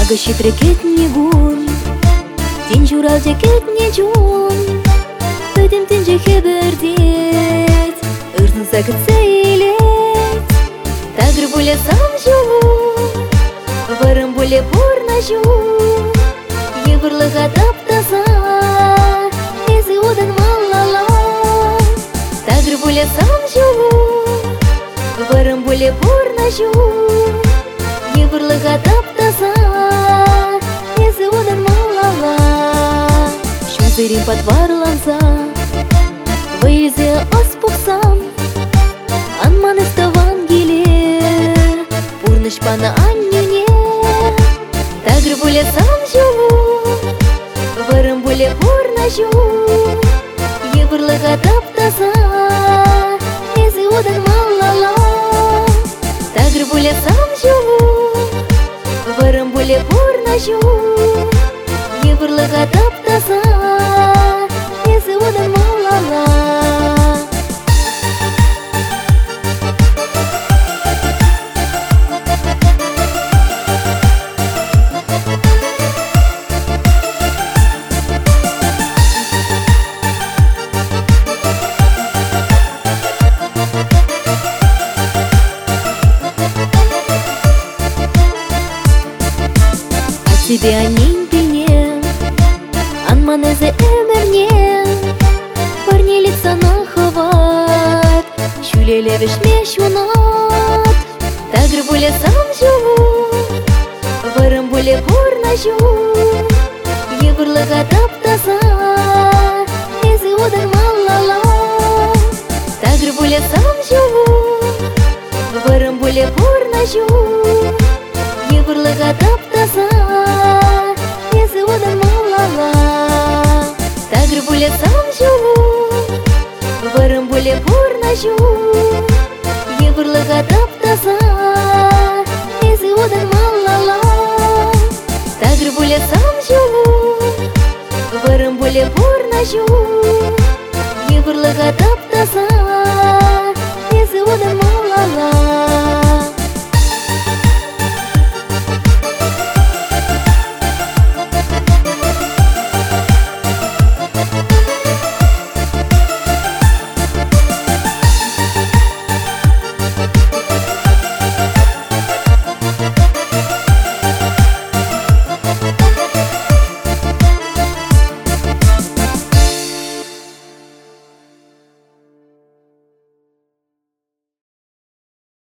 Тағы шетрекет не гун, тен журал жекет не жон. Өдім тен жеке бірдет, ұрсын сәкіт сейлет. Тағыр бөле сам жолу, варым бөле порна жу. Евырлыға таптаса, езі одан малала. Тағыр бөле сам жолу, варым бөле порна жу. Евырлыға таптаса, езі одан малала. Шузырин подварланса, вылезе ас пухсам, анман иставан келе, пурныш пана аннюне. Тагыр бөле сам жолу, варым бөле порна жу. Евырлыға таптаса, езі одан малала. Тагыр бөле сам жолу, варым бөле порна жу. Евырлыға таптаса, езі одан малала. Тебе анин пене, анман эзе эмерне. Парне лица нахават, шулеле вешме шунат. Тагыр бөле сам жолу, варым бөле порна жу. Евырлыға таптаса, езі одан малала. Тагыр бөле сам жолу, варым бөле порна жу. Евырлыға таптаса, езі одан малала. Тагыр бөле сам жолу, варым бөле порна жу. Евырлыға таптаса, езі одан малала. Тагыр бөле сам жолу, варым бөле порна жу. Евырлыға таптаса.